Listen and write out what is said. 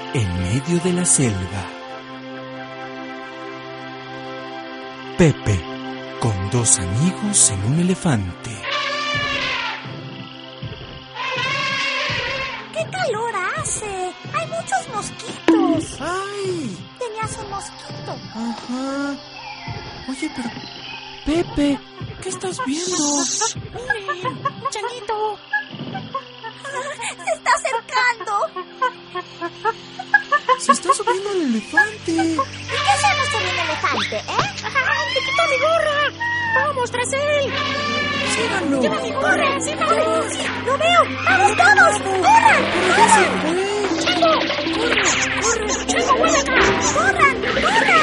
en medio de la selva. Pepe, con dos amigos en un elefante. ¡Qué calor hace! ¡Hay muchos mosquitos! ¡Ay! Tenías un mosquito. Ajá. Oye, pero... Pepe, ¿qué estás viendo? ¡Miren! ¡Changuito! ¡Se está acercando! Se está subiendo el elefante. ¿Y qué hacemos con un elefante, ¡Ay, te quitó mi gorra! ¡Vamos tras él! Síganlo. ¡Lleva mi gorra! ¡Síganlo! ¡Sí! ¡Lo veo! ¡Vamos todos! ¡Corran! Pero ya se fue. ¡Chango! ¡Corre! ¡Chango, vuelve acá! ¡Corran! ¡Corran!